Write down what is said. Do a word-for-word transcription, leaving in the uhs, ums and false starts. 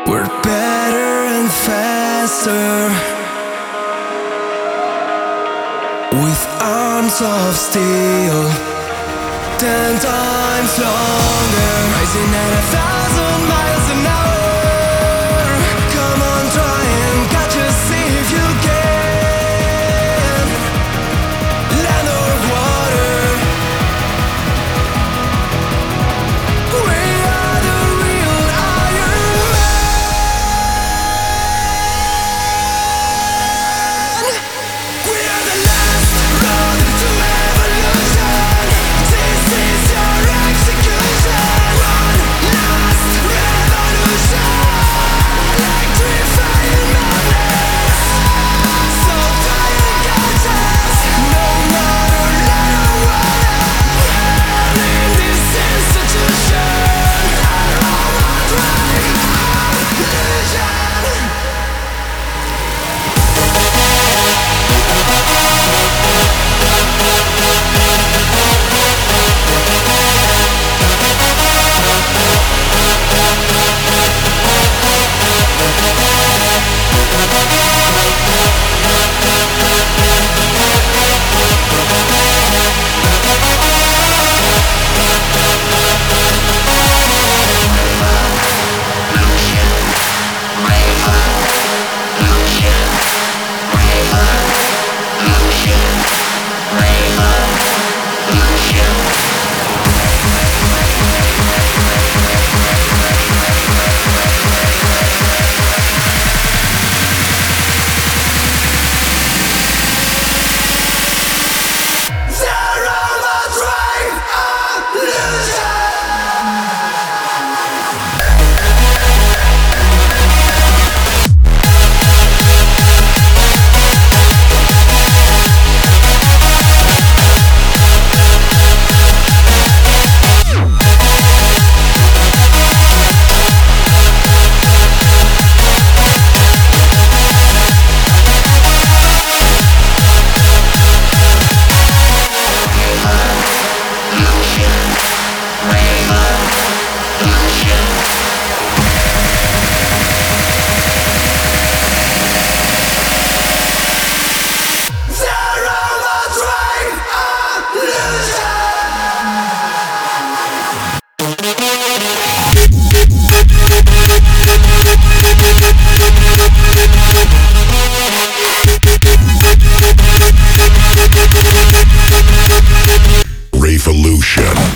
We're better and faster, with arms of steel, ten times longer, rising at a thousand miles an hour. Come on, try and catch us, see if you can. Land or water, we are the real Iron Man. We are the last road to evolution. This is your execution. One last revolution, electrifying madness. So die and catch us, no matter land or water. In this institution, they're all one drive, illusion. They're all one drive, illusion. They're all one drive, illusion. Revolution.